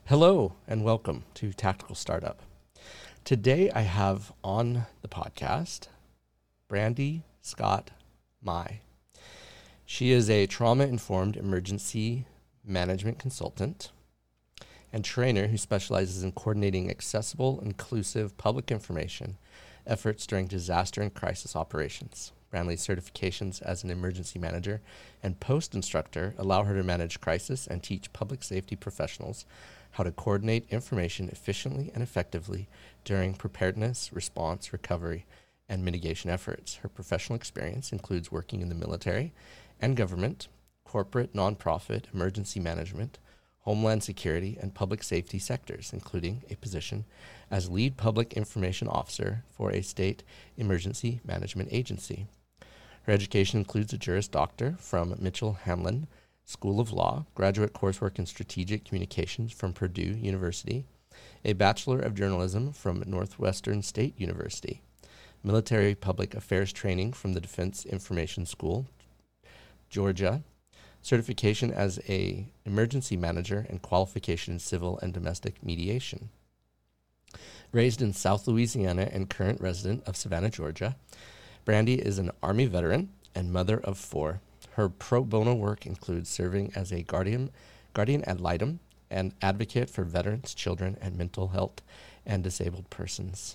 Hello and welcome to Tactical Startup. Today I have on the podcast Brandy Scott Mai. She is a trauma-informed emergency management consultant and trainer who specializes in coordinating accessible, inclusive public information efforts during disaster and crisis operations. Brandy's certifications as an emergency manager and post instructor allow her to manage crisis and teach public safety professionals how to coordinate information efficiently and effectively during preparedness, response, recovery, and mitigation efforts. Her professional experience includes working in the military and government, corporate, nonprofit, emergency management, homeland security, and public safety sectors, including a position as lead public information officer for a state emergency management agency. Her education includes a Juris Doctor from Mitchell Hamlin School of Law, graduate coursework in strategic communications from Purdue University, a Bachelor of Journalism from Northwestern State University, military public affairs training from the Defense Information School, Georgia, certification as a emergency manager and qualification in civil and domestic mediation. Raised in South Louisiana and current resident of Savannah, Georgia, Brandy is an Army veteran and mother of 4. Her pro bono work includes serving as a guardian ad litem and advocate for veterans, children, and mental health and disabled persons.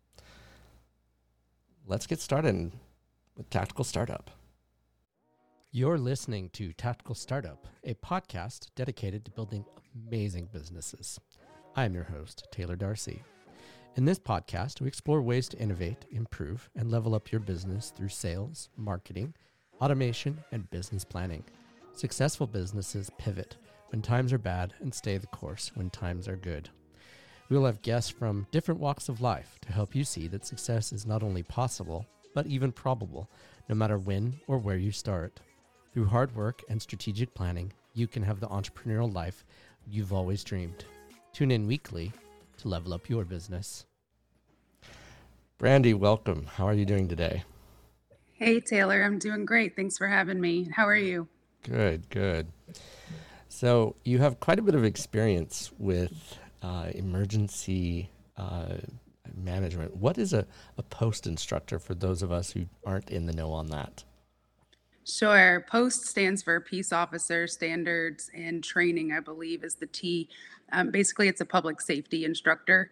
Let's get started with Tactical Startup. You're listening to Tactical Startup, a podcast dedicated to building amazing businesses. I am your host, Taylor Darcy. In this podcast, we explore ways to innovate, improve, and level up your business through sales, marketing, automation, and business planning. Successful businesses pivot when times are bad and stay the course when times are good. We will have guests from different walks of life to help you see that success is not only possible, but even probable, no matter when or where you start. Through hard work and strategic planning, you can have the entrepreneurial life you've always dreamed. Tune in weekly to level up your business. Brandy, welcome. How are you doing today? Hey, Taylor, I'm doing great. Thanks for having me. How are you? Good. So you have quite a bit of experience with emergency management. What is a post instructor for those of us who aren't in the know on that? Sure. POST stands for Peace Officer Standards and Training, I believe, is the T. Basically, it's a public safety instructor.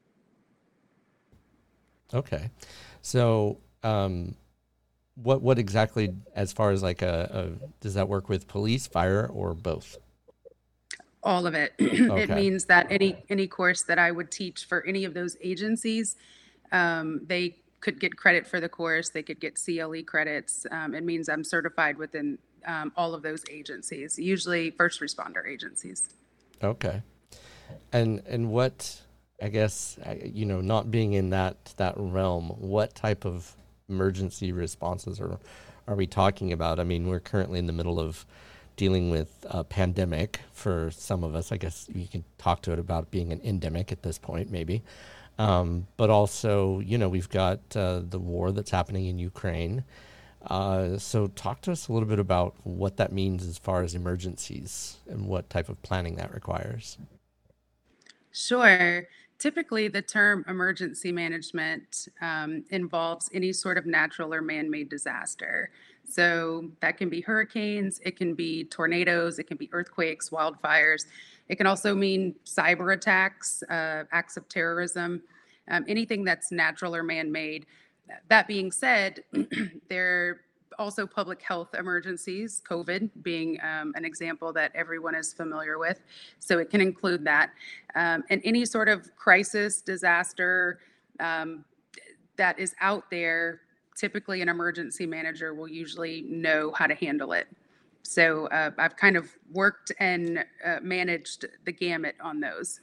Okay. So what exactly, as far as like does that work with police, fire, or both? All of it. Okay. It means that any course that I would teach for any of those agencies, they could get credit for the course. They could get CLE credits. It means I'm certified within all of those agencies, usually first responder agencies. Okay. And what, I guess, not being in that realm, what type of emergency responses are we talking about? I mean, we're currently in the middle of dealing with a pandemic for some of us. I guess you can talk to it about being an endemic at this point, maybe. But also, we've got the war that's happening in Ukraine. So talk to us a little bit about what that means as far as emergencies and what type of planning that requires. Sure. Typically, the term emergency management involves any sort of natural or man-made disaster. So that can be hurricanes, it can be tornadoes, it can be earthquakes, wildfires. It can also mean cyber attacks, acts of terrorism, anything that's natural or man-made. That being said, there also public health emergencies, COVID being an example that everyone is familiar with. So it can include that. And any sort of crisis, disaster that is out there, typically an emergency manager will usually know how to handle it. So I've kind of worked and managed the gamut on those.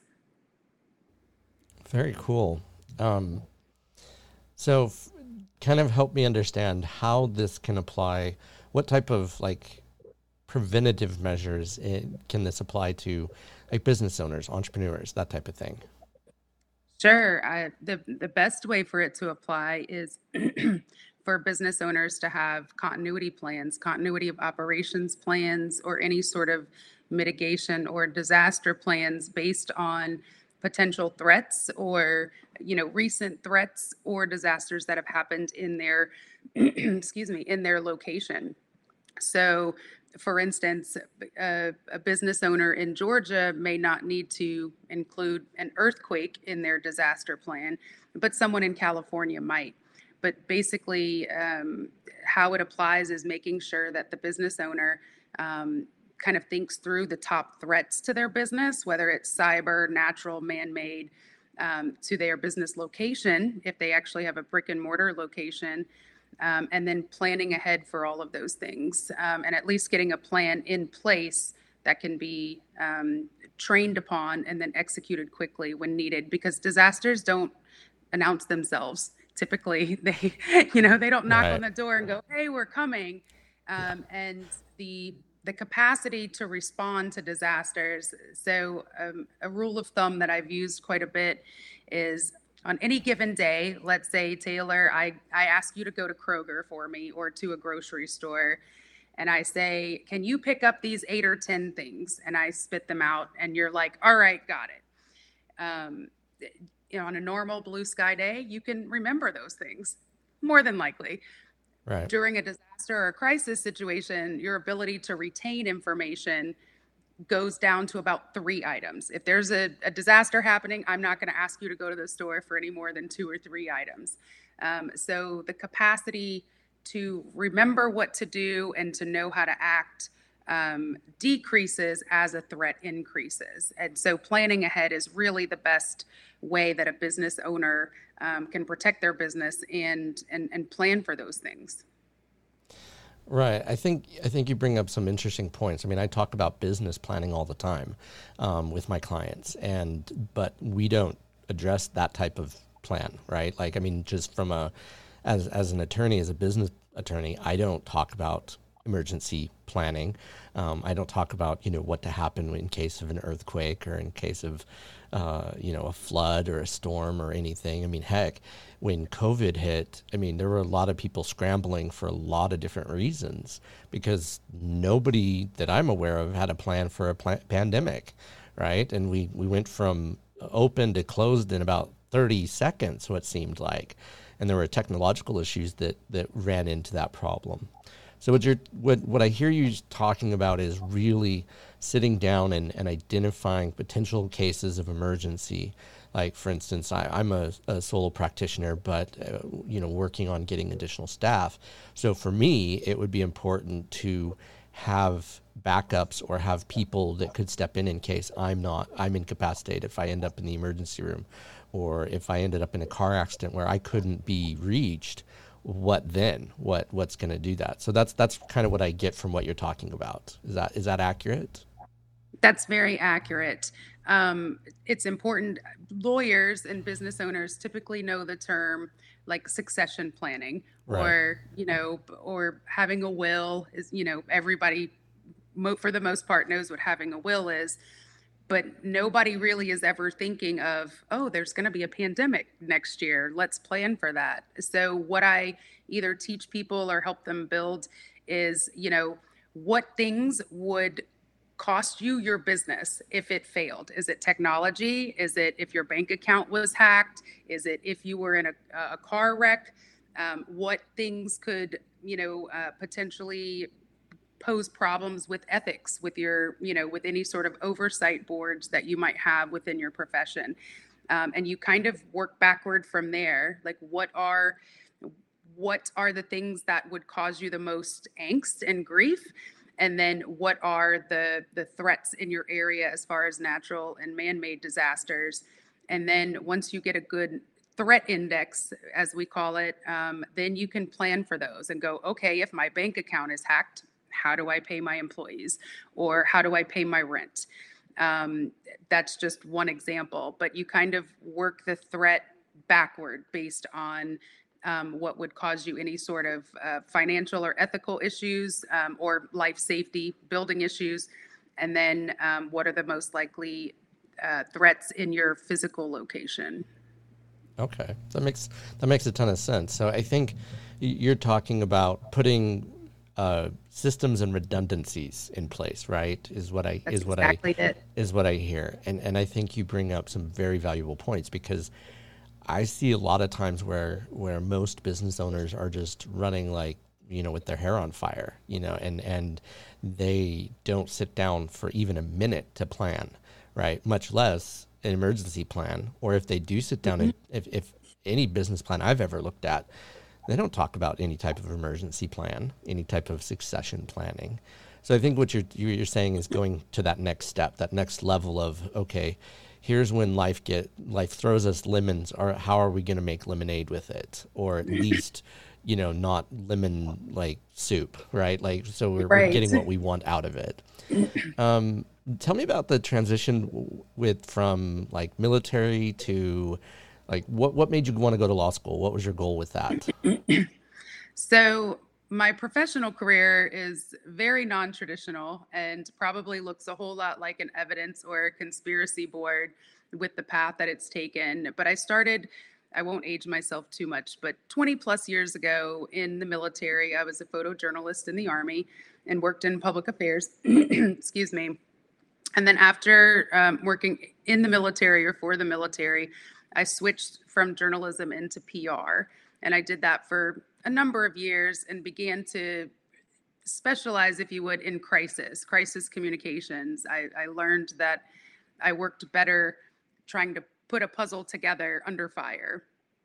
Very cool. So kind of help me understand how this can apply. What type of preventative measures can this apply to business owners, entrepreneurs, that type of thing? Sure. The best way for it to apply is for business owners to have continuity plans, continuity of operations plans, or any sort of mitigation or disaster plans based on potential threats or recent threats or disasters that have happened in their excuse me, in their location. So, for instance, a business owner in Georgia may not need to include an earthquake in their disaster plan, but someone in California might. But basically, how it applies is making sure that the business owner kind of thinks through the top threats to their business, whether it's cyber, natural, man made, to their business location, if they actually have a brick and mortar location, and then planning ahead for all of those things, and at least getting a plan in place that can be trained upon and then executed quickly when needed, because disasters don't announce themselves. Typically, they don't knock on Right. the door and go, "Hey, we're coming," and the capacity to respond to disasters. So, a rule of thumb that I've used quite a bit is on any given day, let's say, Taylor, I ask you to go to Kroger for me or to a grocery store. And I say, can you pick up these 8 or 10 things? And I spit them out. And you're like, all right, got it. On a normal blue sky day, you can remember those things more than likely. Right. During a disaster or a crisis situation, your ability to retain information goes down to about 3 items. If there's a disaster happening, I'm not going to ask you to go to the store for any more than 2 or 3 items. So the capacity to remember what to do and to know how to act decreases as a threat increases. And so planning ahead is really the best way that a business owner can protect their business and plan for those things. Right. I think you bring up some interesting points. I mean, I talk about business planning all the time with my clients, but we don't address that type of plan, right? Like, I mean, just from as an attorney, as a business attorney, I don't talk about emergency planning. I don't talk about what to happen in case of an earthquake or in case of a flood or a storm or anything. I mean, heck, when COVID hit, I mean, there were a lot of people scrambling for a lot of different reasons because nobody that I'm aware of had a plan for a pandemic, right? And we went from open to closed in about 30 seconds, what seemed like. And there were technological issues that ran into that problem. So what I hear you talking about is really sitting down and identifying potential cases of emergency. Like, for instance, I'm a solo practitioner, but working on getting additional staff. So for me, it would be important to have backups or have people that could step in case I'm incapacitated if I end up in the emergency room, or if I ended up in a car accident where I couldn't be reached. What then? What's going to do that? So that's kind of what I get from what you're talking about. Is that accurate? That's very accurate. It's important. Lawyers and business owners typically know the term like succession planning, Right. or having a will is, everybody for the most part knows what having a will is, but nobody really is ever thinking of, oh, there's going to be a pandemic next year. Let's plan for that. So, what I either teach people or help them build is, what things would cost you your business if it failed? Is it technology? Is it if your bank account was hacked? Is it if you were in a car wreck? What things could, potentially pose problems with ethics with with any sort of oversight boards that you might have within your profession, and you kind of work backward from there. Like, what are the things that would cause you the most angst and grief, and then what are the threats in your area as far as natural and man-made disasters. And then once you get a good threat index, as we call it, then you can plan for those and go, okay, if my bank account is hacked, how do I pay my employees, or how do I pay my rent? That's just one example, but you kind of work the threat backward based on what would cause you any sort of financial or ethical issues, or life safety, building issues, and then what are the most likely threats in your physical location. Okay, that makes a ton of sense. So I think you're talking about putting systems and redundancies in place, right? That's exactly it. Is what I hear, and I think you bring up some very valuable points because I see a lot of times where most business owners are just running like, with their hair on fire, and they don't sit down for even a minute to plan, right? Much less an emergency plan. Or if they do sit down, and if any business plan I've ever looked at, they don't talk about any type of emergency plan, any type of succession planning. So I think what you're saying is going to that next step, that next level of, okay, here's when life throws us lemons, or how are we going to make lemonade with it? Or at least, not lemon like soup, right? Like, so we're getting what we want out of it. Tell me about the transition from like military to like, what made you want to go to law school? What was your goal with that? So my professional career is very non-traditional and probably looks a whole lot like an evidence or a conspiracy board with the path that it's taken. But I won't age myself too much, but 20 plus years ago in the military, I was a photojournalist in the Army and worked in public affairs. Excuse me. And then after working in the military or for the military, I switched from journalism into PR. And I did that for a number of years and began to specialize, if you would, in crisis communications. I learned that I worked better trying to put a puzzle together under fire.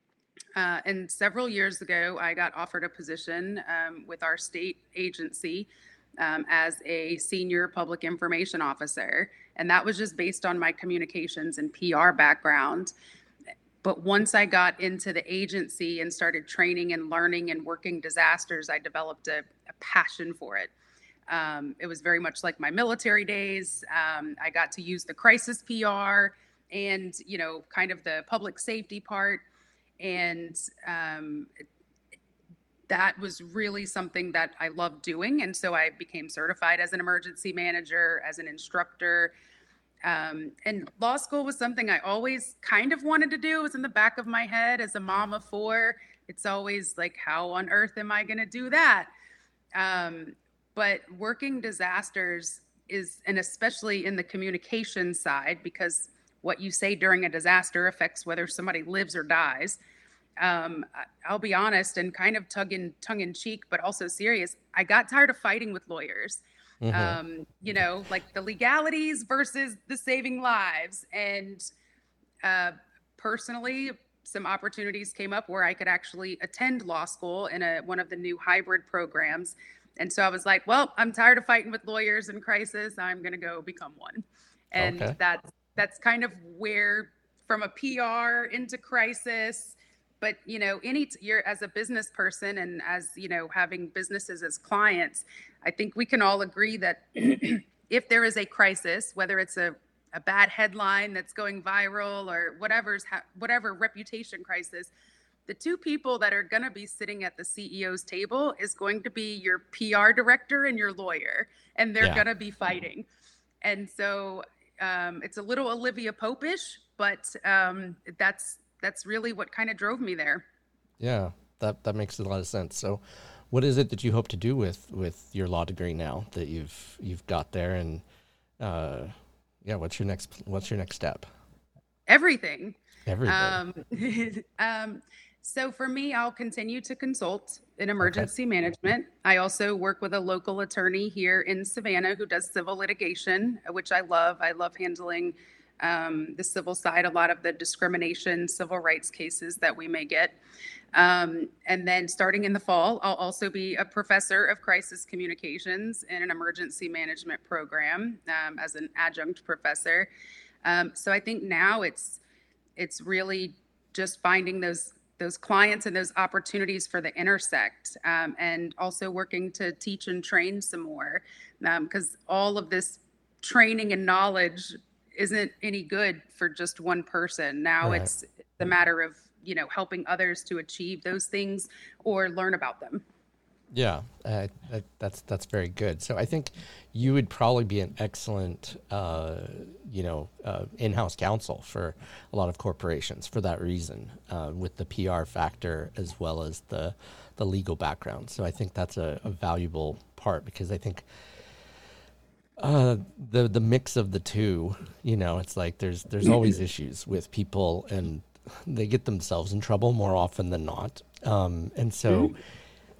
And several years ago, I got offered a position with our state agency as a senior public information officer. And that was just based on my communications and PR background. But once I got into the agency and started training and learning and working disasters, I developed a passion for it. It was very much like my military days. I got to use the crisis PR and, kind of the public safety part. And that was really something that I loved doing. And so I became certified as an emergency manager, as an instructor. And law school was something I always kind of wanted to do. It was in the back of my head as a mom of four. It's always like, how on earth am I going to do that? But working disasters and especially in the communication side, because what you say during a disaster affects whether somebody lives or dies. I'll be honest and kind of tongue in cheek, but also serious. I got tired of fighting with lawyers. Like the legalities versus the saving lives. And personally, some opportunities came up where I could actually attend law school in one of the new hybrid programs. And so I was like, well, I'm tired of fighting with lawyers in crisis. I'm going to go become one. And Okay. that's kind of where, from a PR into crisis. But, you're as a business person and as, having businesses as clients, I think we can all agree that if there is a crisis, whether it's a bad headline that's going viral or whatever reputation crisis, the two people that are going to be sitting at the CEO's table is going to be your PR director and your lawyer, and they're going to be fighting. And so it's a little Olivia Pope-ish, but that's really what kind of drove me there. Yeah, that makes a lot of sense. So what is it that you hope to do with your law degree now that you've got there? And what's your next step? Everything. Everything. So for me, I'll continue to consult in emergency management. I also work with a local attorney here in Savannah who does civil litigation, which I love. I love handling the civil side, a lot of the discrimination, civil rights cases that we may get. And then starting in the fall, I'll also be a professor of crisis communications in an emergency management program as an adjunct professor. So I think now it's really just finding those clients and those opportunities for the intersect, and also working to teach and train some more, because all of this training and knowledge isn't any good for just one person. Now it's the matter of, helping others to achieve those things or learn about them. Yeah, that's very good. So I think you would probably be an excellent, in-house counsel for a lot of corporations for that reason, with the PR factor as well as the legal background. So I think that's a valuable part because I think the mix of the two, it's like there's always issues with people and they get themselves in trouble more often than not. And so Mhm.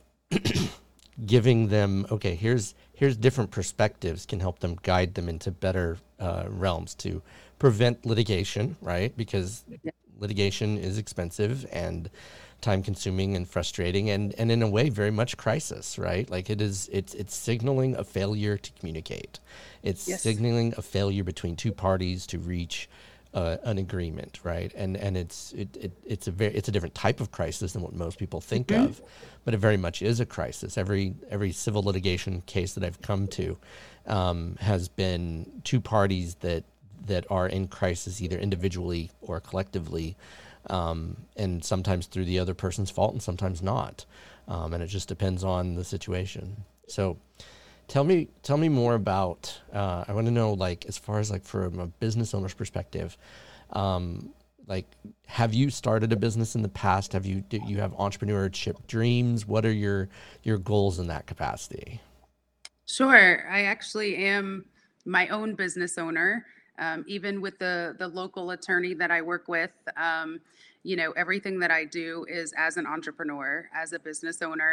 giving them, okay, here's different perspectives can help them guide them into better realms to prevent litigation, right? Because Yeah. litigation is expensive and time consuming and frustrating and in a way very much crisis, right? Like it's signaling a failure to communicate. It's Yes. signaling a failure between two parties to reach an agreement, right? And it's a different type of crisis than what most people think Mhm. of, but it very much is a crisis. Every civil litigation case that I've come to has been two parties that are in crisis either individually or collectively, and sometimes through the other person's fault and sometimes not, and it just depends on the situation. So tell me more about. I want to know, like, as far as like from a business owner's perspective, um, like, have you started a business in the past? Do you have entrepreneurship dreams? What are your goals in that capacity? Sure. I actually am my own business owner. Even with the local attorney that I work with, everything that I do is as an entrepreneur, as a business owner.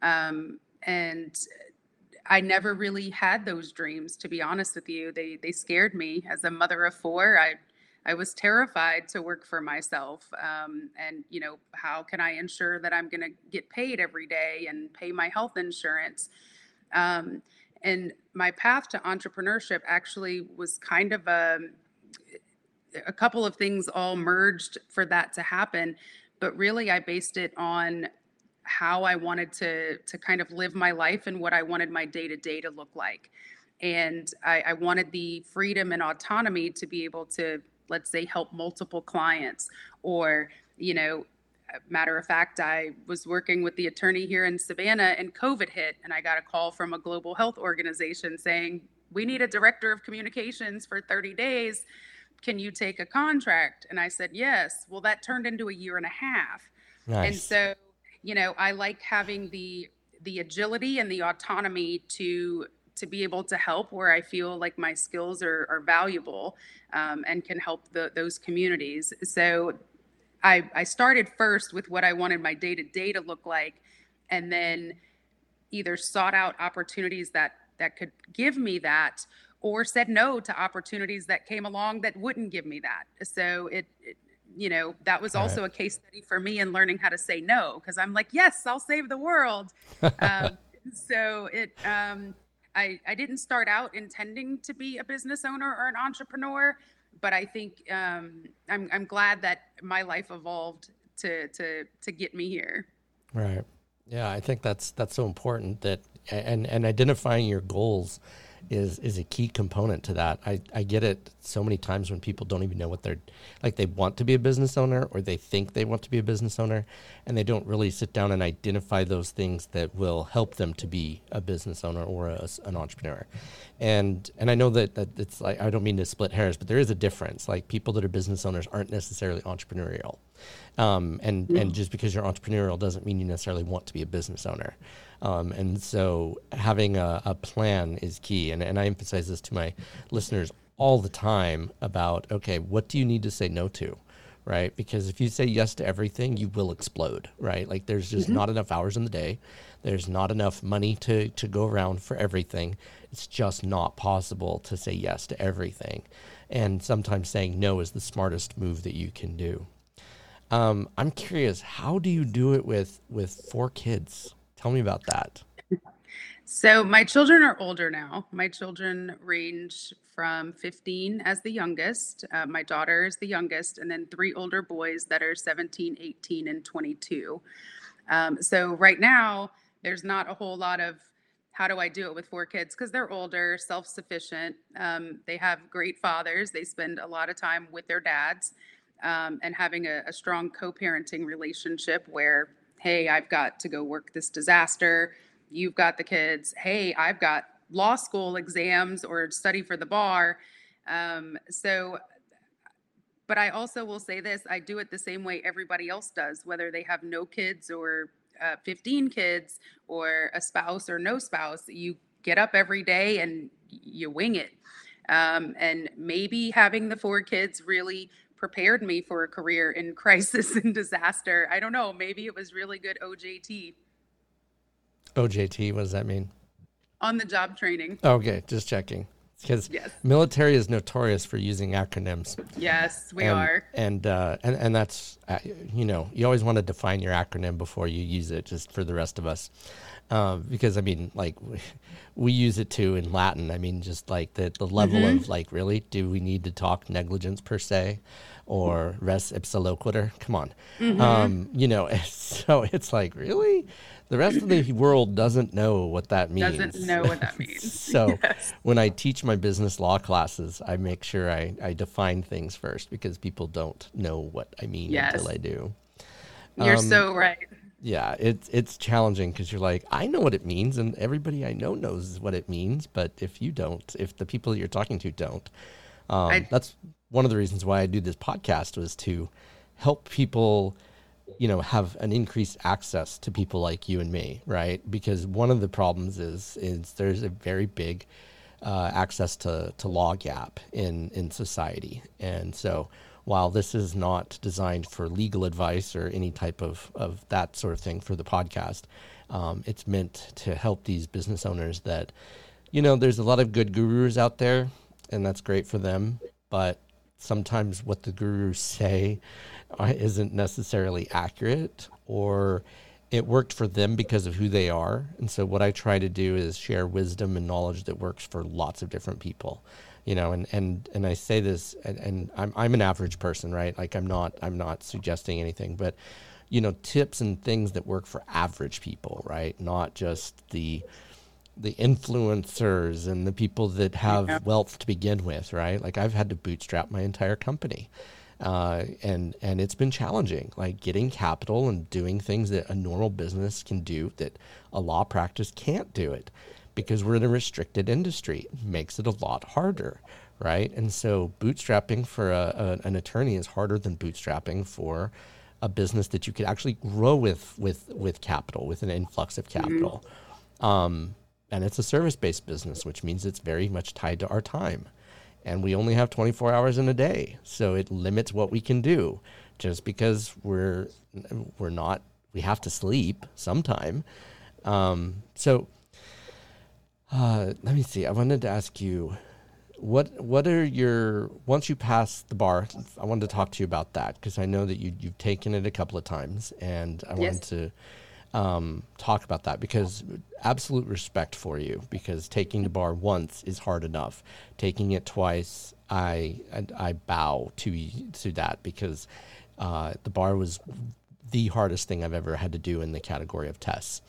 And I never really had those dreams, to be honest with you. They scared me as a mother of four. I was terrified to work for myself. And how can I ensure that I'm going to get paid every day and pay my health insurance? Um, and my path to entrepreneurship actually was kind of a couple of things all merged for that to happen. But really, I based it on how I wanted to kind of live my life and what I wanted my day to day to look like. And I wanted the freedom and autonomy to be able to, let's say, help multiple clients, or, matter of fact, I was working with the attorney here in Savannah and COVID hit, and I got a call from a global health organization saying, we need a director of communications for 30 days. Can you take a contract? And I said, yes. Well, that turned into a year and a half. And Nice. so, I like having the agility and the autonomy to be able to help where I feel like my skills are valuable, and can help those communities. So I started first with what I wanted my day to day to look like, and then either sought out opportunities that could give me that, or said no to opportunities that came along that wouldn't give me that. So that was Right. also a case study for me in learning how to say no, because I'm like, yes, I'll save the world. um, so it I didn't start out intending to be a business owner or an entrepreneur, but I think I'm glad that my life evolved to get me here. Right. Yeah, I think that's so important that and identifying your goals is a key component to that. I get it so many times when people don't even know what they're like they want to be a business owner or they think they want to be a business owner and they don't really sit down and identify those things that will help them to be a business owner or an entrepreneur. And I know that it's like I don't mean to split hairs, but there is a difference. Like people that are business owners aren't necessarily entrepreneurial. And just because you're entrepreneurial doesn't mean you necessarily want to be a business owner. And so having a plan is key. And I emphasize this to my listeners all the time about, okay, what do you need to say no to? Right? Because if you say yes to everything, you will explode, right? Like there's just Mhm. not enough hours in the day. There's not enough money to go around for everything. It's just not possible to say yes to everything. And sometimes saying no is the smartest move that you can do. I'm curious, how do you do it with four kids? Tell me about that. So my children are older now. My children range from 15 as the youngest. My daughter is the youngest, and then three older boys that are 17, 18, and 22. So right now, there's not a whole lot of how do I do it with four kids, because they're older, self sufficient. They have great fathers. They spend a lot of time with their dads, and having a strong co parenting relationship where, hey, I've got to go work this disaster. you've got the kids, hey, I've got law school exams or study for the bar. So, but I also will say this, I do it the same way everybody else does, whether they have no kids or 15 kids or a spouse or no spouse. You get up every day and you wing it. And maybe having the 4 kids really prepared me for a career in crisis and disaster. I don't know. Maybe it was really good OJT, OJT, what does that mean? on the job training. Okay, just checking. Because Yes. military is notorious for using acronyms. Yes, we and, are. And that's, you always want to define your acronym before you use it, just for the rest of us. Because I mean, like, we use it too in Latin. I mean, just like the level of like, really, do we need to talk negligence per se, or res ipsa loquitur? Come on. So it's like, really, the rest of the world doesn't know what that means. Doesn't know what that means. So Yes. when I teach my business law classes, I make sure I define things first, because people don't know what I mean Yes. until I do. You're so right. Yeah, it's challenging, because you're like, I know what it means, and everybody I know knows what it means. But if you don't, if the people you're talking to don't, that's one of the reasons why I do this podcast, was to help people, have an increased access to people like you and me, right? Because one of the problems is there's a very big access to law gap in society. And so while this is not designed for legal advice or any type of that sort of thing for the podcast, it's meant to help these business owners that, there's a lot of good gurus out there, and that's great for them. But sometimes what the gurus say isn't necessarily accurate, or it worked for them because of who they are. And so what I try to do is share wisdom and knowledge that works for lots of different people. And I say this, and I'm an average person, right? Like, I'm not suggesting anything, but tips and things that work for average people, right? Not just the influencers and the people that have wealth to begin with, right? Like, I've had to bootstrap my entire company. And it's been challenging, like getting capital and doing things that a normal business can do that a law practice can't do it, because we're in a restricted industry. It makes it a lot harder, right? And so bootstrapping for an attorney is harder than bootstrapping for a business that you could actually grow with capital, with an influx of capital. And it's a service-based business, which means it's very much tied to our time. And we only have 24 hours in a day, so it limits what we can do, just because we have to sleep sometime. So let me see. I wanted to ask you, what are your, once you pass the bar, I wanted to talk to you about that, because I know that you've taken it a couple of times, and I wanted to talk about that, because absolute respect for you, because taking the bar once is hard enough. Taking it twice, I bow to that, because the bar was the hardest thing I've ever had to do in the category of tests.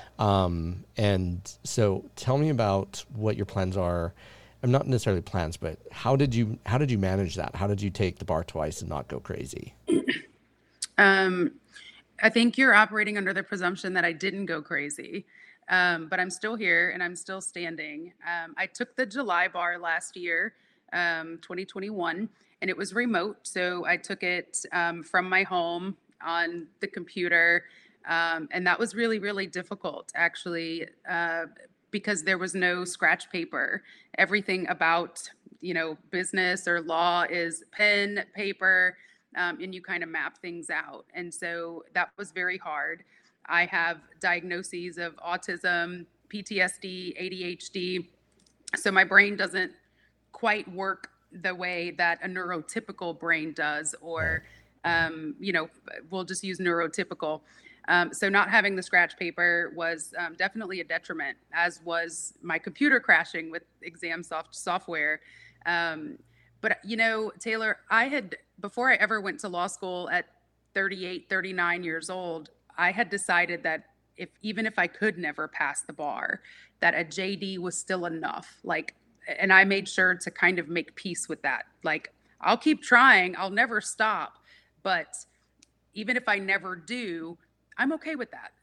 And so tell me about what your plans are. Not necessarily plans, but how did you manage that? How did you take the bar twice and not go crazy? I think you're operating under the presumption that I didn't go crazy, but I'm still here and I'm still standing. I took the July bar last year, 2021, and it was remote. So I took it from my home on the computer. And that was really, really difficult, actually, because there was no scratch paper. Everything about, business or law is pen, paper, and you kind of map things out. And so that was very hard. I have diagnoses of autism, PTSD, ADHD. So my brain doesn't quite work the way that a neurotypical brain does, or, we'll just use neurotypical. So not having the scratch paper was definitely a detriment, as was my computer crashing with software. But, Taylor, before I ever went to law school at 38, 39 years old, I had decided that even if I could never pass the bar, that a JD was still enough. Like, and I made sure to kind of make peace with that. Like, I'll keep trying, I'll never stop. But even if I never do, I'm okay with that.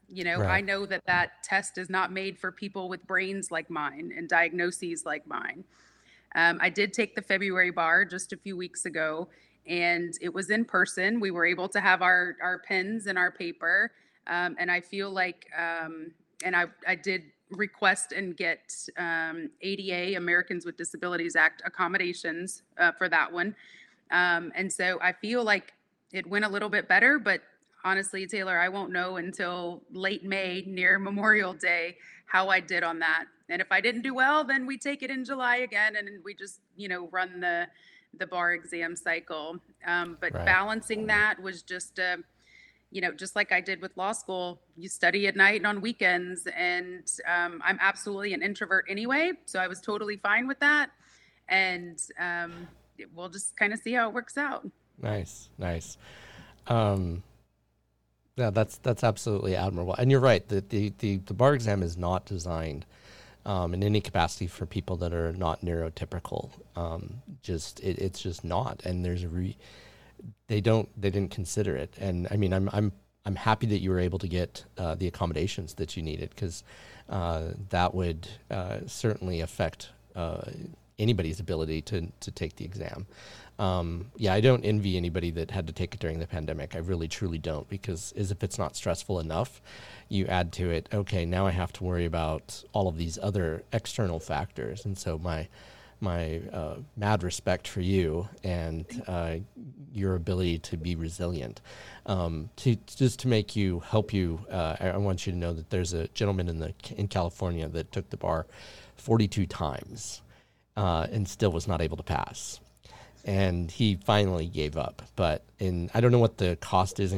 I Right. know that that test is not made for people with brains like mine and diagnoses like mine. I did take the February bar just a few weeks ago, and it was in person. We were able to have our pens and our paper, and I feel like, and I did request and get ADA, Americans with Disabilities Act accommodations for that one, and so I feel like it went a little bit better, but honestly, Taylor, I won't know until late May near Memorial Day how I did on that. And if I didn't do well, then we take it in July again and we just, run the bar exam cycle. But Right. balancing that was just just like I did with law school, you study at night and on weekends. And I'm absolutely an introvert anyway. So I was totally fine with that. And we'll just kind of see how it works out. Nice. Nice. Um, yeah, that's absolutely admirable. And you're right. The bar exam is not designed in any capacity for people that are not neurotypical. It's just not. And they didn't consider it. And I mean, I'm happy that you were able to get the accommodations that you needed, because that would certainly affect anybody's ability to take the exam. Yeah, I don't envy anybody that had to take it during the pandemic. I really truly don't, because as if it's not stressful enough, you add to it, okay, now I have to worry about all of these other external factors. And so my mad respect for you and your ability to be resilient. To just to make you help you, I want you to know that there's a gentleman in California that took the bar 42 times and still was not able to pass. And he finally gave up. But I don't know what the cost is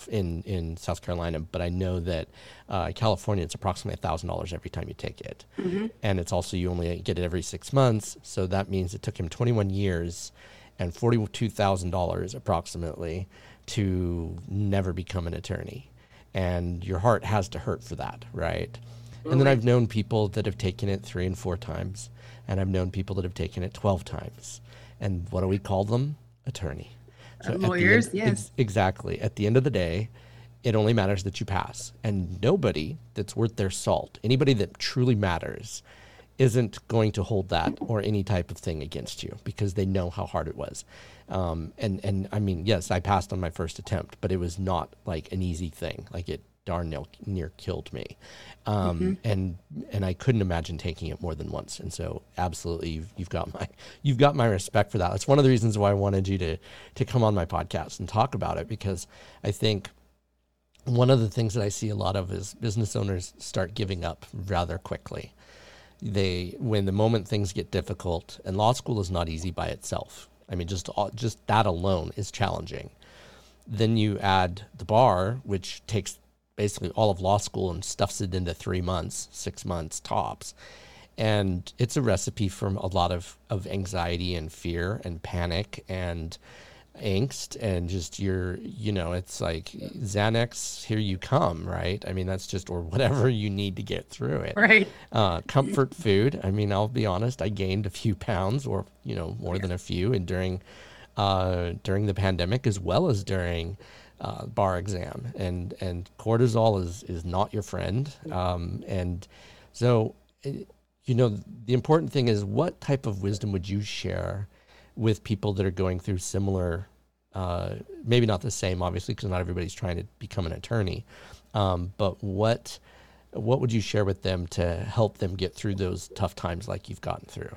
in South Carolina, but I know that California, it's approximately $1,000 every time you take it, and it's also, you only get it every 6 months. So that means it took him 21 years and $42,000 approximately to never become an attorney. And your heart has to hurt for that, right? And then I've Right. known people that have taken it 3 and 4 times, and I've known people that have taken it 12 times. And what do we call them? Attorney. So at the end, Lawyers, yes. exactly, at the end of the day, it only matters that you pass. And nobody that's worth their salt, anybody that truly matters, isn't going to hold that or any type of thing against you, because they know how hard it was. And I mean, yes, I passed on my first attempt, but it was not like an easy thing. Like, it darn near killed me. Hmm. And I couldn't imagine taking it more than once. And so absolutely, you've got my respect for that. That's one of the reasons why I wanted you to come on my podcast and talk about it, because I think one of the things that I see a lot of is business owners start giving up rather quickly. When the moment things get difficult, and law school is not easy by itself. I mean, just that alone is challenging. Then you add the bar, which takes basically all of law school and stuffs it into 3 months, 6 months tops. And it's a recipe for a lot of anxiety and fear and panic and angst, and just it's like Xanax, here you come, right? I mean, that's just, or whatever you need to get through it. Right. Comfort food. I mean, I'll be honest, I gained a few pounds, or, more Yeah. than a few, and during the pandemic, as well as during bar exam, and cortisol is not your friend. And so, the important thing is, what type of wisdom would you share with people that are going through similar, maybe not the same, obviously, because not everybody's trying to become an attorney, but what would you share with them to help them get through those tough times like you've gotten through?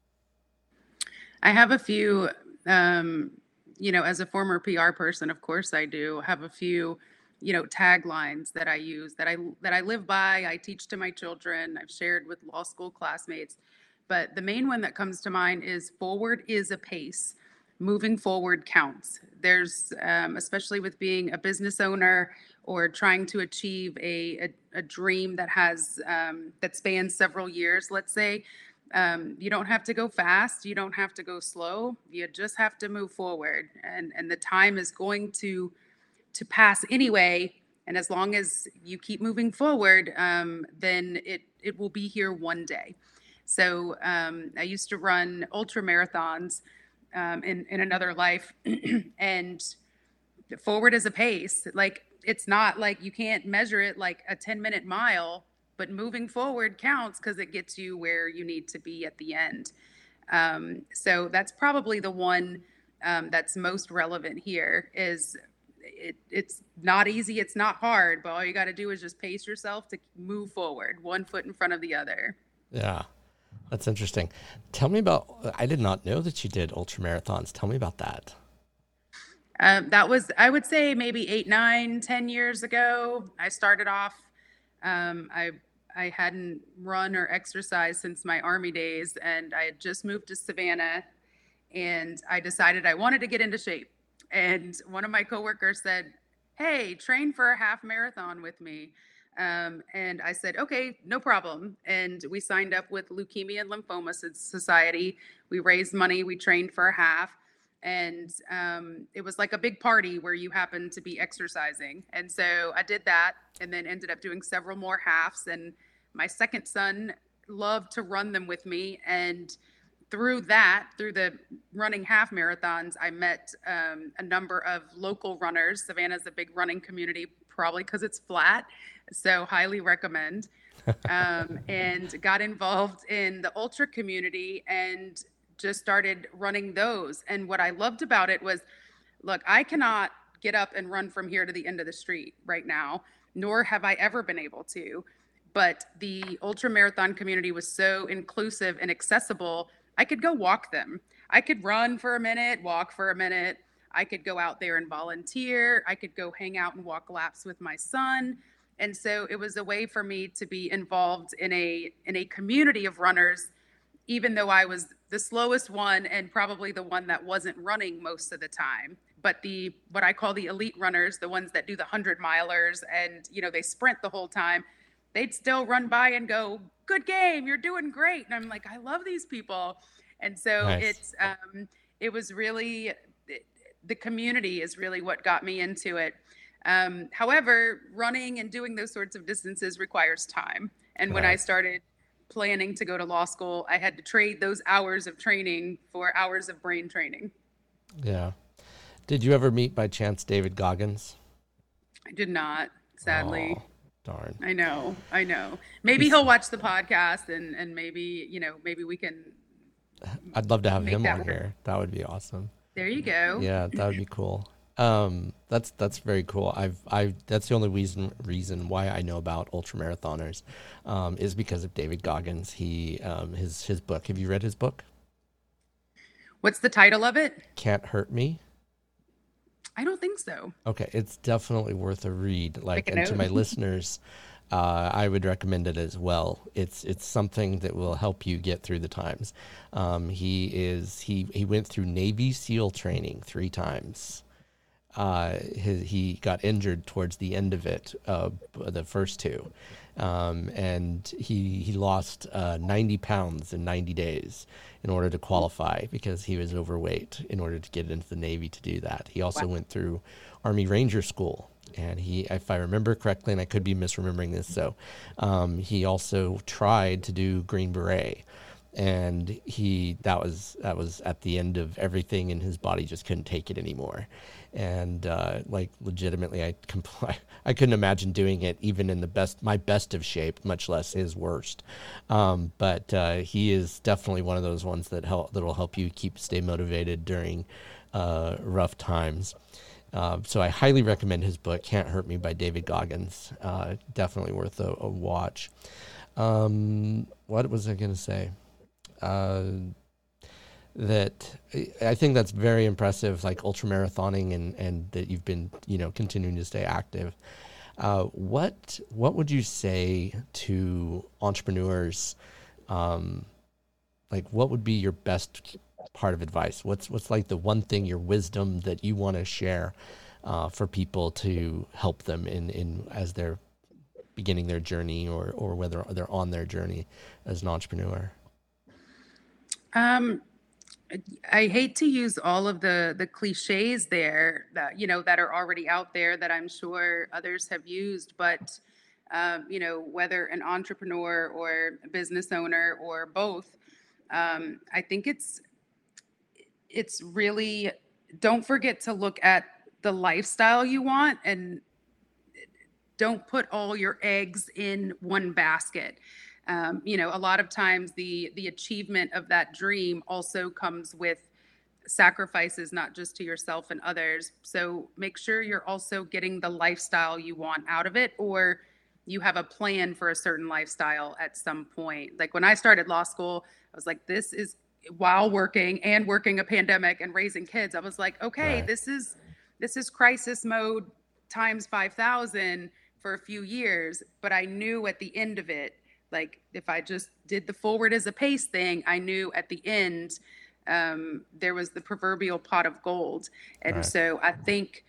I have a few, um, as a former PR person, of course I do have a few, taglines that I use that I live by. I teach to my children. I've shared with law school classmates, but the main one that comes to mind is forward is a pace. Moving forward counts. There's, especially with being a business owner or trying to achieve a dream that that spans several years, let's say, you don't have to go fast. You don't have to go slow. You just have to move forward, and the time is going to pass anyway. And as long as you keep moving forward, then it will be here one day. So I used to run ultra marathons in another life, and forward is a pace. Like it's not like you can't measure it like a 10-minute mile, but moving forward counts because it gets you where you need to be at the end. So that's probably the one that's most relevant here is it's not easy, it's not hard, but all you got to do is just pace yourself to move forward, one foot in front of the other. Yeah, that's interesting. Tell me about, I did not know that you did ultra marathons. Tell me about that. That was, I would say, maybe 8, 9, 10 years ago. I started off. I hadn't run or exercised since my Army days, and I had just moved to Savannah, and I decided I wanted to get into shape. And one of my coworkers said, "Hey, train for a half marathon with me." And I said, "Okay, no problem." And we signed up with Leukemia and Lymphoma Society. We raised money. We trained for a half, and it was like a big party where you happened to be exercising. And so I did that, and then ended up doing several more halves. And my second son loved to run them with me, and through the running half marathons, I met a number of local runners. Savannah's a big running community, probably because it's flat, so highly recommend. And got involved in the ultra community and just started running those. And what I loved about it was, look, I cannot get up and run from here to the end of the street right now, nor have I ever been able to. But the ultra marathon community was so inclusive and accessible. I could go walk them. I could run for a minute, walk for a minute. I could go out there and volunteer. I could go hang out and walk laps with my son. And so it was a way for me to be involved in a community of runners, even though I was the slowest one and probably the one that wasn't running most of the time. But the what I call the elite runners, the ones that do the 100 milers and they sprint the whole time, they'd still run by and go, "Good game, you're doing great." And I'm like, I love these people. And so Nice. it was really, the community is really what got me into it. However, running and doing those sorts of distances requires time. And when I Right. started planning to go to law school, I had to trade those hours of training for hours of brain training. Yeah. Did you ever meet by chance David Goggins? I did not, Oh, sadly. darn. I know, I know. Maybe He's, he'll watch the podcast and maybe, maybe we can I'd love to have make him that on work. here. That would be awesome. There you go. Yeah, that would be cool. That's very cool. That's the only reason why I know about ultra marathoners, is because of David Goggins. His book. Have you read his book? What's the title of it? Can't Hurt Me. I don't think so. Okay, it's definitely worth a read. Make Like, a and to note. my listeners, I would recommend it as well. It's something that will help you get through the times. He went through Navy SEAL training 3 times. He got injured towards the end of it, the first two, and he lost 90 pounds in 90 days in order to qualify because he was overweight in order to get into the Navy to do that. He Wow. also went through Army Ranger School. And if I remember correctly, and I could be misremembering this, so he also tried to do Green Beret, and that was at the end of everything, and his body just couldn't take it anymore. And like legitimately, I couldn't imagine doing it even in my best of shape, much less his worst. But he is definitely one of those ones that'll help you stay motivated during rough times. So I highly recommend his book, Can't Hurt Me by David Goggins. Definitely worth a watch. What was I going to say? That I think that's very impressive, like ultra marathoning and that you've been, continuing to stay active. What would you say to entrepreneurs? Like, what would be your best part of advice? What's like the one thing, your wisdom that you want to share for people to help them in as they're beginning their journey or whether they're on their journey as an entrepreneur? Um, I hate to use all of the cliches there that that are already out there that I'm sure others have used, but whether an entrepreneur or a business owner or both, I think it's really, don't forget to look at the lifestyle you want and don't put all your eggs in one basket. A lot of times the achievement of that dream also comes with sacrifices, not just to yourself and others. So make sure you're also getting the lifestyle you want out of it, or you have a plan for a certain lifestyle at some point. Like when I started law school, I was like, this is while working a pandemic and raising kids. I was like, okay, Right. this is crisis mode times 5,000 for a few years. But I knew at the end of it, like if I just did the forward as a pace thing, I knew at the end there was the proverbial pot of gold. And Right. so I think,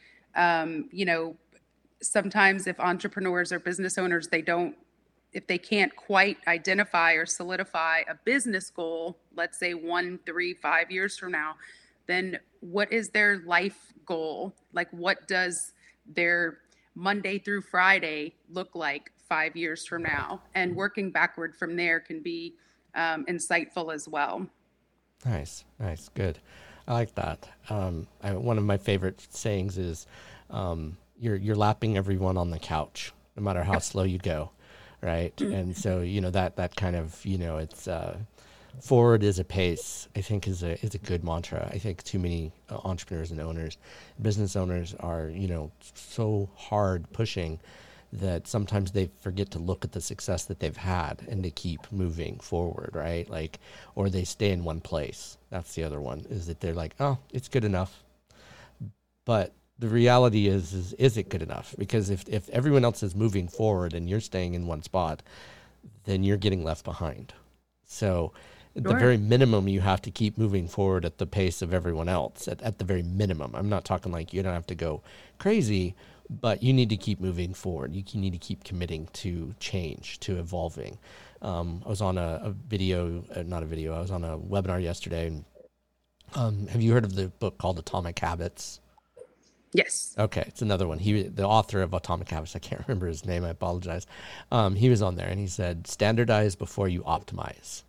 sometimes if entrepreneurs or business owners, if they can't quite identify or solidify a business goal, let's say 1, 3, 5 years from now, then what is their life goal? Like, what does their Monday through Friday look like 5 years from now? And working backward from there can be insightful as well. Nice. Good. I like that. One of my favorite sayings is, you're lapping everyone on the couch, no matter how Yep. slow you go, right? And so that kind of it's forward is a pace. I think is a good mantra. I think too many entrepreneurs and owners, business owners are so hard pushing that sometimes they forget to look at the success that they've had and to keep moving forward, right? Like, or they stay in one place. That's the other one, is that they're like, oh, it's good enough. But the reality is it good enough? Because if everyone else is moving forward and you're staying in one spot, then you're getting left behind. So at the Sure. very minimum, you have to keep moving forward at the pace of everyone else, at the very minimum. I'm not talking like you don't have to go crazy, but you need to keep moving forward. You need to keep committing to change, to evolving. I was on a video, not a video, I was on a webinar yesterday. And, have you heard of the book called Atomic Habits? Yes. Okay, it's another one. The author of Atomic Habits, I can't remember his name. I apologize. He was on there, and he said, "Standardize before you optimize."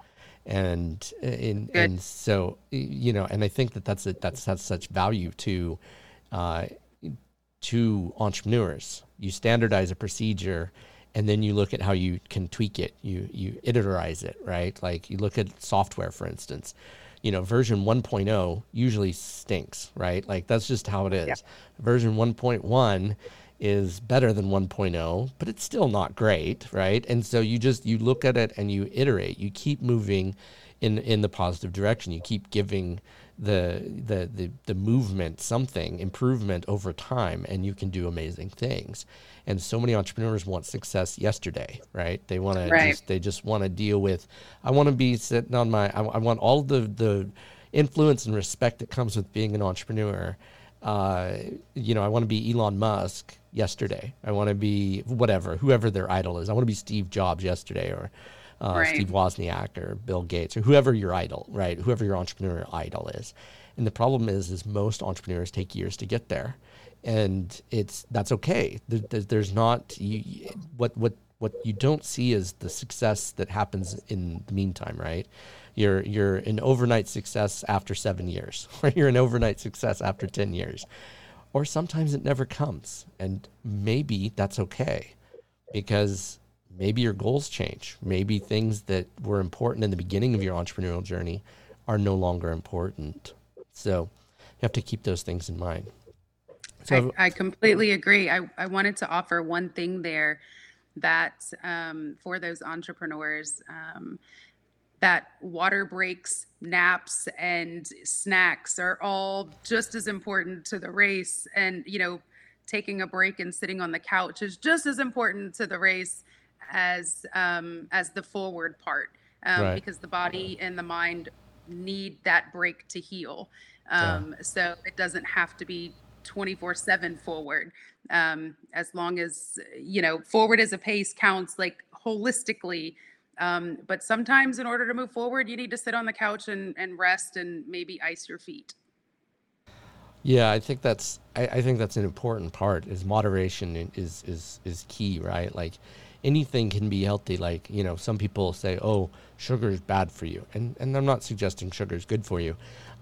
And Good. so and I think that's such value uh, to entrepreneurs. You standardize a procedure, and then you look at how you can tweak it. You iterize it, right? Like you look at software, for instance. Version 1.0 usually stinks, right? Like that's just how it Yeah. is. Version 1.1 is better than 1.0, but it's still not great, right? And so you look at it and you iterate. You keep moving in the positive direction. You keep giving the movement something improvement over time, and you can do amazing things. And so many entrepreneurs want success yesterday, right? They want to Right. just want to deal with, I want to be sitting on I want all the influence and respect that comes with being an entrepreneur. I want to be Elon Musk yesterday. I want to be whoever their idol is. I want to be Steve Jobs yesterday, or Right. Steve Wozniak, or Bill Gates, or whoever your idol, right? Whoever your entrepreneurial idol is. And the problem is most entrepreneurs take years to get there, and that's okay. There's not what you don't see is the success that happens in the meantime, right? You're an overnight success after 7 years, or you're an overnight success after 10 years, or sometimes it never comes, and maybe that's okay, because maybe your goals change. Maybe things that were important in the beginning of your entrepreneurial journey are no longer important. So you have to keep those things in mind. I, So I completely agree. I wanted to offer one thing there that for those entrepreneurs, that water breaks, naps, and snacks are all just as important to the race. And, taking a break and sitting on the couch is just as important to the race as the forward part, right, because the body and the mind need that break to heal. yeah, So it doesn't have to be 24/7 forward. As long as, forward as a pace counts like holistically. But sometimes in order to move forward, you need to sit on the couch and rest and maybe ice your feet. yeah. I think that's an important part. Is moderation is key, right? Like anything can be healthy. Like some people say, oh, sugar is bad for you, and I'm not suggesting sugar is good for you.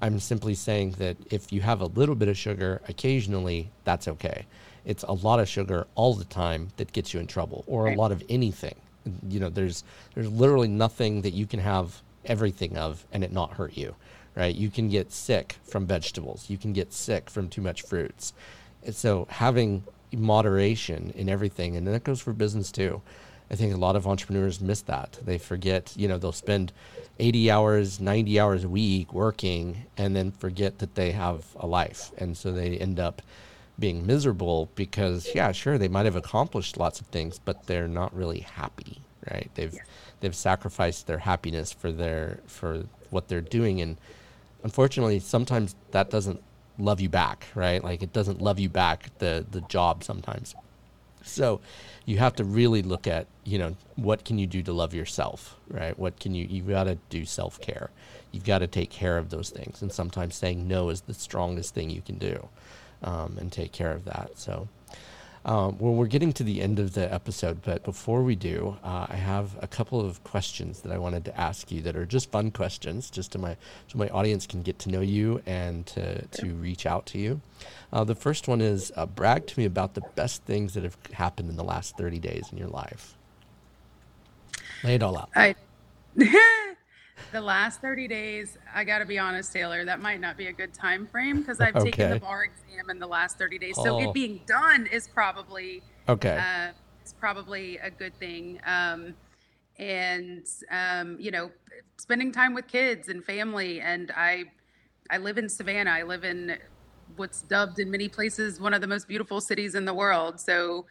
I'm simply saying that if you have a little bit of sugar occasionally, that's okay. It's a lot of sugar all the time that gets you in trouble, or a Right. lot of anything. There's literally nothing that you can have everything of and it not hurt you, right? You can get sick from vegetables. You can get sick from too much fruits. And so having moderation in everything, and that goes for business too. I think a lot of entrepreneurs miss that. They forget, they'll spend 80 hours, 90 hours a week working and then forget that they have a life. And so they end up being miserable because, yeah, sure, they might have accomplished lots of things, but they're not really happy, right? They've sacrificed their happiness for what they're doing. And unfortunately, sometimes that doesn't love you back, right? Like it doesn't love you back, the job sometimes. So you have to really look at, what can you do to love yourself, right? You've got to do self-care. You've got to take care of those things. And sometimes saying no is the strongest thing you can do, and take care of that. So, well, we're getting to the end of the episode, but before we do, I have a couple of questions that I wanted to ask you that are just fun questions, just so my audience can get to know you and to reach out to you. The first one is, brag to me about the best things that have happened in the last 30 days in your life. Lay it all out. I The last 30 days, I got to be honest, Taylor, that might not be a good time frame because I've taken the Okay. bar exam in the last 30 days. So it Oh, being done okay. is probably a good thing. And spending time with kids and family. And I live in Savannah. I live in what's dubbed in many places one of the most beautiful cities in the world. So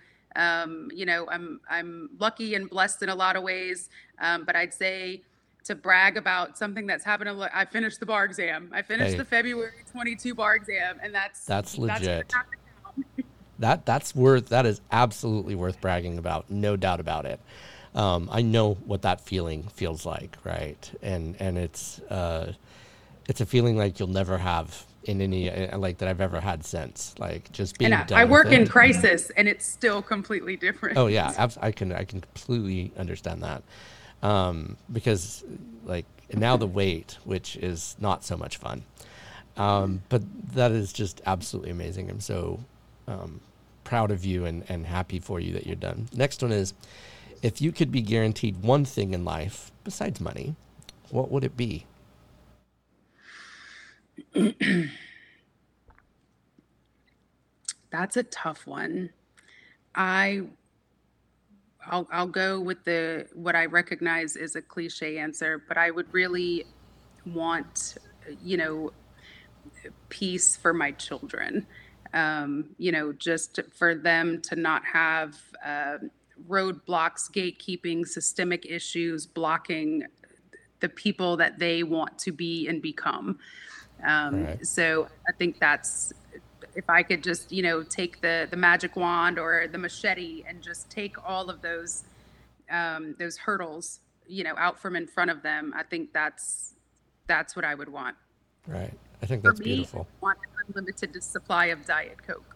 I'm lucky and blessed in a lot of ways. But I'd say to brag about something that's happened. I finished the bar exam. I finished Hey, the February 22 bar exam, and that's that's gonna legit. happen now. That is absolutely worth bragging about, no doubt about it. I know what that feeling feels like, right? And it's a feeling like you'll never have in any like that I've ever had since. Like just And being I done with work in it. crisis, and it's still completely different. Oh yeah, I can completely understand that. Because like now the wait, which is not so much fun. But that is just absolutely amazing. I'm so proud of you and happy for you that you're done. Next one is, if you could be guaranteed one thing in life besides money, what would it be? That's a tough one. I I'll go with the what I recognize is a cliche answer, but I would really want, you know, peace for my children. Just for them to not have roadblocks, gatekeeping, systemic issues blocking the people that they want to be and become. Right. So I think that's if I could just, take the magic wand or the machete and just take all of those hurdles, out from in front of them. I think that's what I would want. Right. I think For that's me, I beautiful. want an unlimited supply of Diet Coke.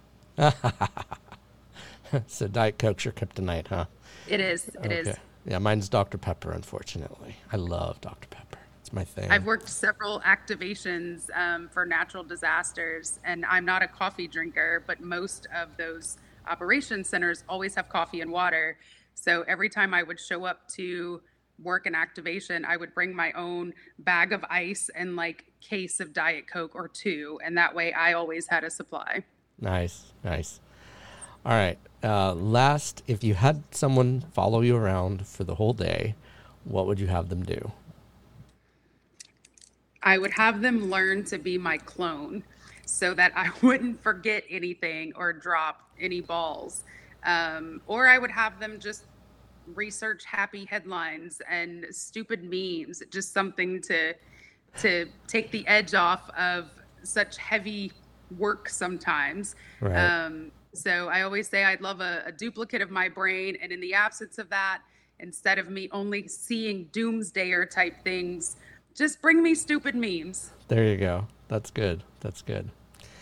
So Diet Coke's your kryptonite, huh? It is. It Okay. is. Yeah, mine's Dr. Pepper, unfortunately. I love Dr. Pepper. It's my I've thing. worked several activations for natural disasters, and I'm not a coffee drinker, but most of those operation centers always have coffee and water. So every time I would show up to work an activation, I would bring my own bag of ice and like case of Diet Coke or two, and that way I always had a supply. Nice, nice. All right. Last, if you had someone follow you around for the whole day, what would you have them do? I would have them learn to be my clone so that I wouldn't forget anything or drop any balls. Or I would have them just research happy headlines and stupid memes, just something to take the edge off of such heavy work sometimes. Right. So I always say I'd love a duplicate of my brain, and in the absence of that, instead of me only seeing doomsdayer type things, just bring me stupid memes. There you go. That's good. That's good.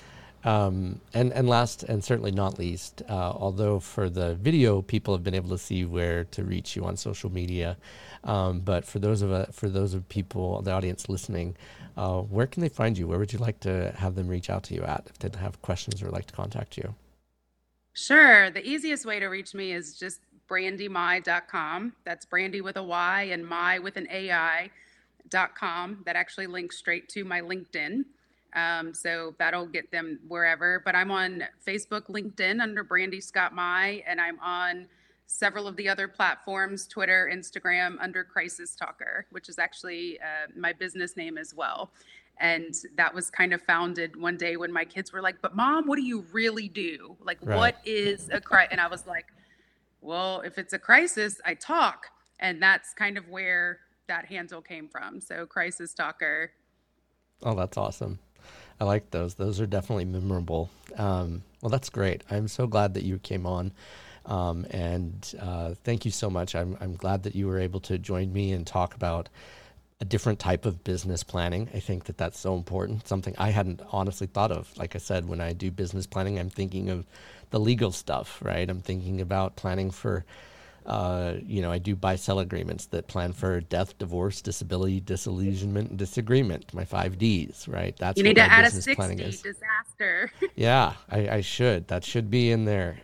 And last and certainly not least, although for the video, people have been able to see where to reach you on social media, but for those of people, the audience listening, where can they find you? Where would you like to have them reach out to you at if they have questions or like to contact you? Sure. The easiest way to reach me is just brandymai.com. That's Brandy with a Y and my with an AI.com. That actually links straight to my LinkedIn. So that'll get them wherever. But I'm on Facebook, LinkedIn under Brandy Scott Mai, and I'm on several of the other platforms, Twitter, Instagram, under Crisis Talker, which is actually my business name as well. And that was kind of founded one day when my kids were like, "But mom, what do you really do? Like, Right. what is a crisis?" And I was like, "Well, if it's a crisis, I talk." And that's kind of where that handle came from. So Crisis Talker. Oh, that's awesome. I like those. Those are definitely memorable. Well, that's great. I'm so glad that you came on. And thank you so much. I'm glad that you were able to join me and talk about a different type of business planning. I think that that's so important. Something I hadn't honestly thought of. Like I said, when I do business planning, I'm thinking of the legal stuff, right? I'm thinking about planning for, I do buy-sell agreements that plan for death, divorce, disability, disillusionment, and disagreement, my 5Ds, right? You That's need what to my add a business planning 60 is. disaster. Yeah, I should. That should be in there.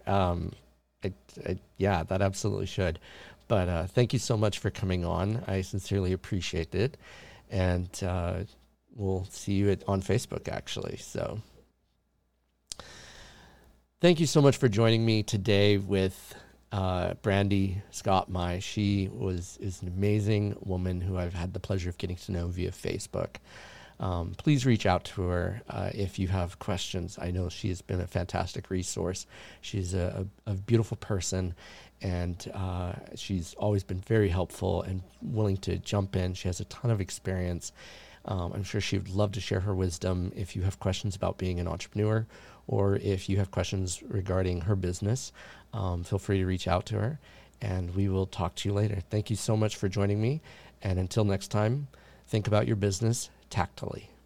Yeah, that absolutely should. But thank you so much for coming on. I sincerely appreciate it. And we'll see you on Facebook, actually. So thank you so much for joining me today with Brandy Scott Mai. She is an amazing woman who I've had the pleasure of getting to know via Facebook. Please reach out to her if you have questions. I know she has been a fantastic resource. She's a beautiful person, and she's always been very helpful and willing to jump in. She has a ton of experience. I'm sure she would love to share her wisdom if you have questions about being an entrepreneur or if you have questions regarding her business. Feel free to reach out to her, and we will talk to you later. Thank you so much for joining me, and until next time, think about your business tactily.